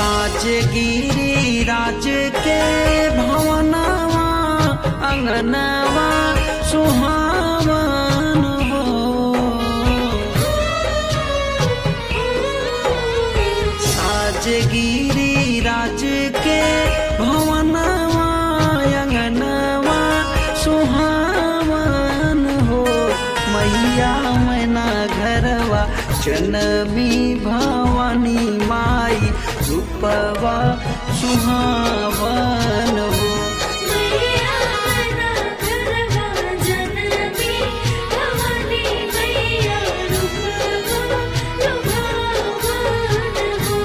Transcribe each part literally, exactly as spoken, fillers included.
साज गिरी राज के भवनवा अंगनवा सुहावन हो। साज गिरी राज के भवनवा अंगनवा सुहावन हो। मैया मैना घरवा जनमी भवानी माई रूपवा सुहावन हो। मैया मैना घरवा जनमी भवानी मैया रूपवा सुहावन हो।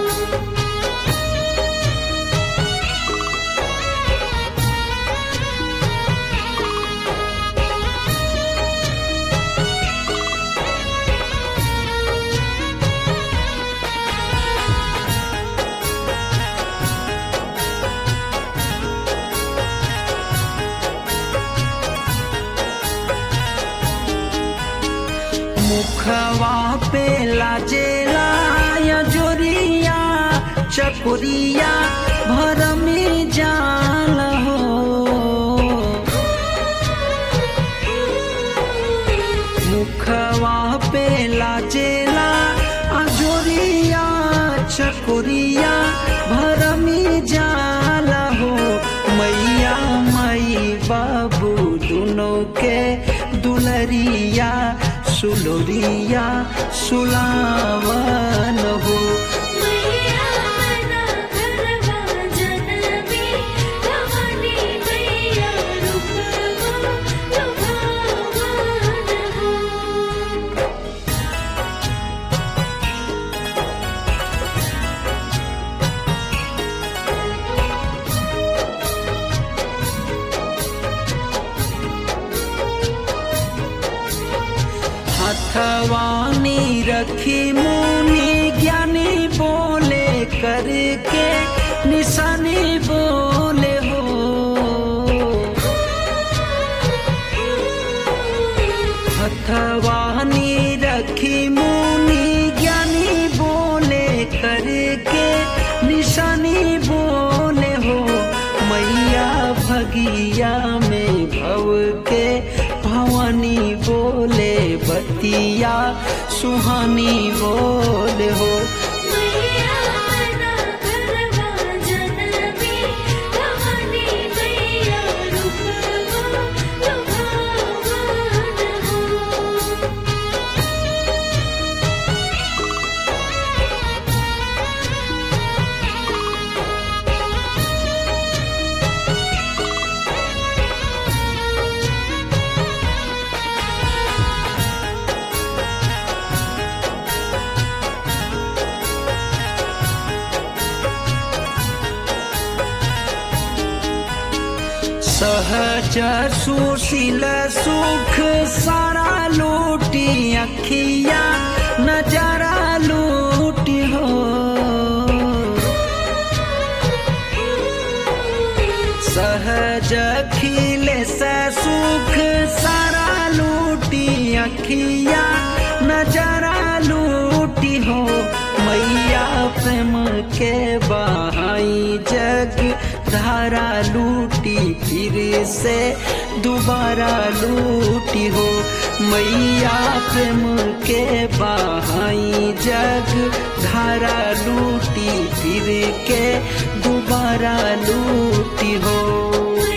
मुखवा पे लाजेला या जोरिया चकुरिया भरमी जाल हो। मुखवा पे लाजेला अजोरिया चकुरिया भरमी जाल हो। मैया माई बाबू दोनों के दुलरिया सुलोरिया सुलावन हो। मैया मैना घरवा जनमी भवानी मैया रूपवा सुहावन हो। हथवानी रखी मुनि ज्ञानी बोले करके निशानी बोले हो। हथवानी रखी मुनि ज्ञानी बोले करके निशानी बोले हो। मैया भगिया में भव के भवानी बोले बतिया सुहानी बोले हो। मैया मैना घरवा जनमी भवानी मैया रूपवा सुहावन हो। सहज सुशील सुख सारा लूटी अखिया नजारा लूटी हो। सहज खिले से सुख सारा लूटी अखिया नजारा लूटी हो। मैया प्रेम के बहाई जग धारा लूटी फिर से दोबारा लूटी हो। मैया प्रेम के बहाई जग धारा लूटी फिर के दोबारा लूटी हो।